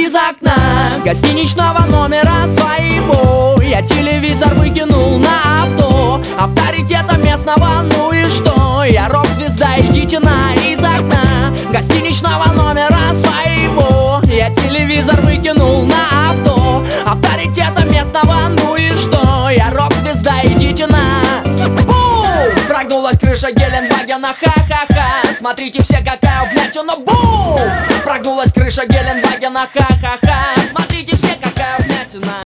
из окна гостиничного номера своего. Я телевизор выкинул на авто авторитета местного, ну и что? Я рок-звезда, идите на из окна гостиничного номера своего. Я телевизор выкинул на авто авторитета местного, ну и что? Я рок-звезда, идите на. Бум! Прогнулась крыша Геленвагена, ха-ха-ха. Смотрите все, какая вмятина, бум! Прогнулась крыша Геленвагена, ха-ха-ха.